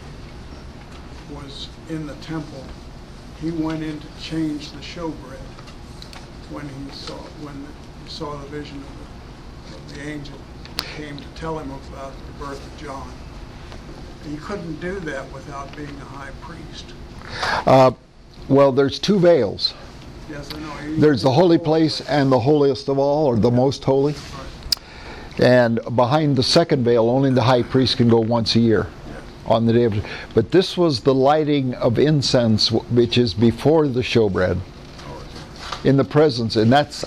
was in the temple, he went in to change the showbread when he saw the vision of the angel who came to tell him about the birth of John. He couldn't do that without being a high priest. Well, there's two veils. Yes, I know. There's the holy place and the holiest of all, or the most holy. And behind the second veil, only the high priest can go once a year on the day of. But this was the lighting of incense, which is before the showbread, in the presence, and that's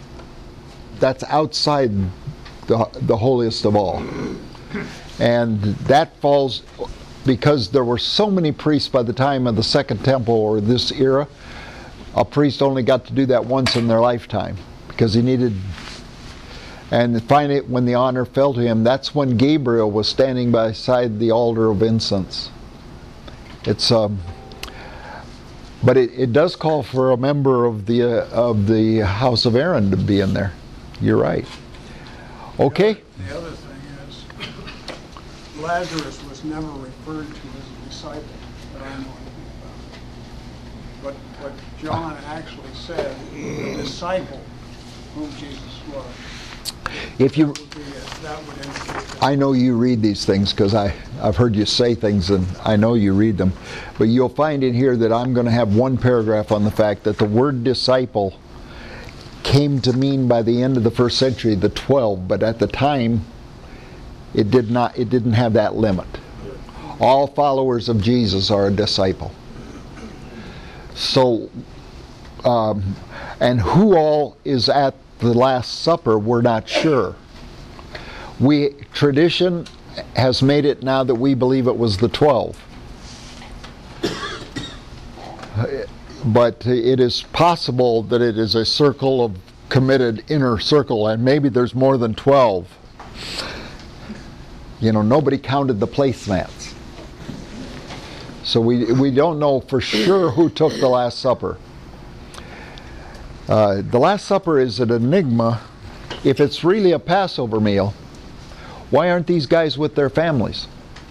outside the holiest of all. And that falls because there were so many priests by the time of the Second Temple or this era. A priest only got to do that once in their lifetime because he needed. And finally, when the honor fell to him, that's when Gabriel was standing beside the altar of incense. It's but it does call for a member of the house of Aaron to be in there. You're right. Okay. The other thing is, Lazarus was never referred to as a disciple that I know anything about. But what John actually said, the disciple whom Jesus loved. If you, that would indicate that. I know you read these things because I've heard you say things and I know you read them. But you'll find in here that I'm going to have one paragraph on the fact that the word disciple came to mean by the end of the first century the 12, but at the time it didn't have that limit. All followers of Jesus are a disciple. So, and who all is at the Last Supper, we're not sure. Tradition has made it now that we believe it was the 12. But it is possible that it is a circle of committed inner circle, and maybe there's more than 12. You know, nobody counted the placemats. So we don't know for sure who took the Last Supper. The Last Supper is an enigma. If it's really a Passover meal, why aren't these guys with their families?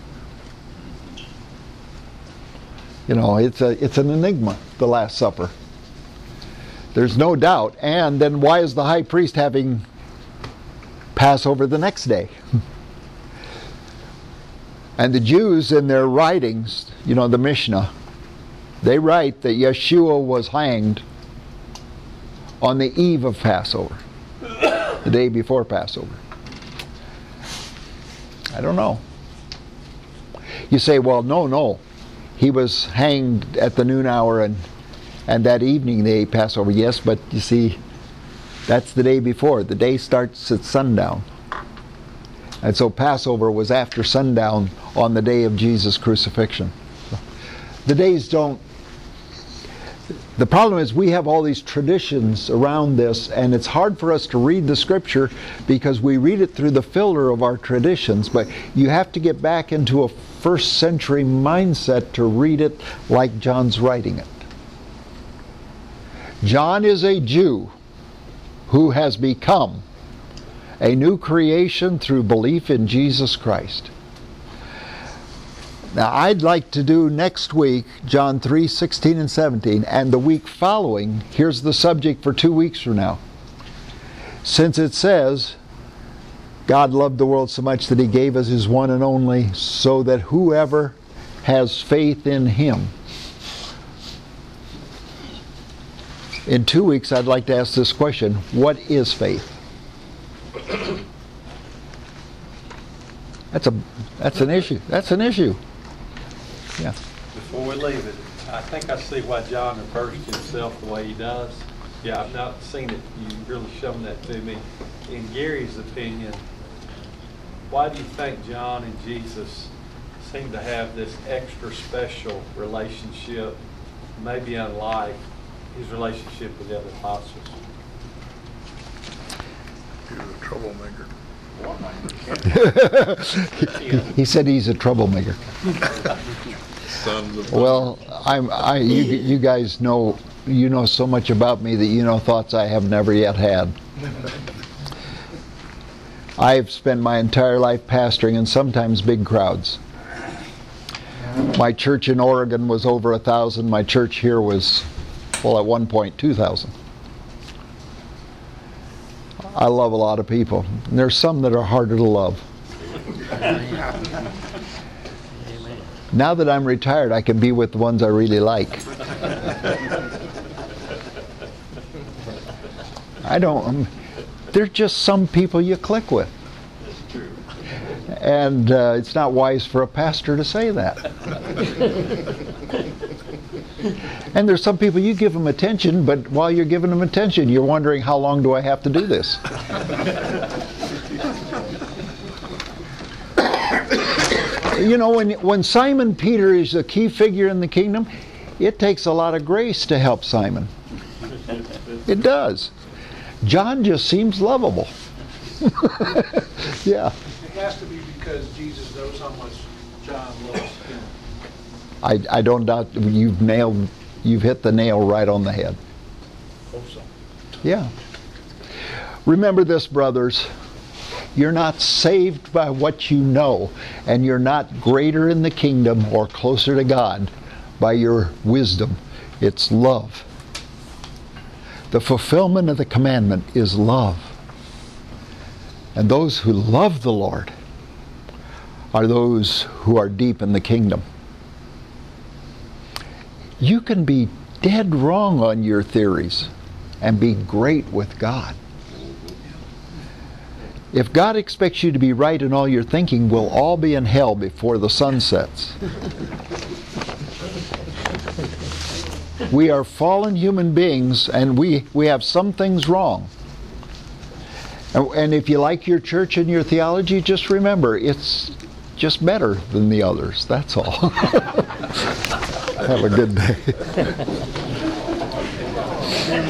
You know, it's an enigma, the Last Supper. There's no doubt. And then why is the high priest having Passover the next day? And the Jews in their writings, you know, the Mishnah, they write that Yeshua was hanged on the eve of Passover, the day before Passover. I don't know. You say, well, no. He was hanged at the noon hour and that evening they ate Passover. Yes, but you see, that's the day before. The day starts at sundown. And so Passover was after sundown on the day of Jesus' crucifixion. The days don't... The problem is we have all these traditions around this, and it's hard for us to read the Scripture because we read it through the filter of our traditions, but you have to get back into a first century mindset to read it like John's writing it. John is a Jew who has become a new creation through belief in Jesus Christ. Now, I'd like to do next week John 3:16 and 17, and the week following, here's the subject for 2 weeks from now. Since it says, God loved the world so much that He gave us His one and only, so that whoever has faith in Him. In 2 weeks, I'd like to ask this question: what is faith? That's an issue. That's an issue. Yeah. Before we leave it, I think I see why John refers to himself the way he does. Yeah, I've not seen it. You've really shown that to me. In Gary's opinion, why do you think John and Jesus seem to have this extra special relationship, maybe unlike his relationship with the other apostles? He was a troublemaker. He said he's a troublemaker. Well, you guys know, so much about me that you know thoughts I have never yet had. I've spent my entire life pastoring in sometimes big crowds. My church in Oregon was over 1,000. My church here was, well, at one point 2,000. I love a lot of people. And there's some that are harder to love. Now that I'm retired, I can be with the ones I really like. There's just some people you click with. And it's not wise for a pastor to say that. And there's some people you give them attention, but while you're giving them attention, you're wondering, how long do I have to do this? When Simon Peter is a key figure in the kingdom, it takes a lot of grace to help Simon. It does. John just seems lovable. Yeah. It has to be because Jesus knows how much John loves him. I don't doubt you've hit the nail right on the head. Hope so. Yeah. Remember this, brothers. You're not saved by what you know, and you're not greater in the kingdom or closer to God by your wisdom. It's love. The fulfillment of the commandment is love. And those who love the Lord are those who are deep in the kingdom. You can be dead wrong on your theories and be great with God. If God expects you to be right in all your thinking, we'll all be in hell before the sun sets. We are fallen human beings, and we have some things wrong. And if you like your church and your theology, just remember, it's just better than the others. That's all. Have a good day.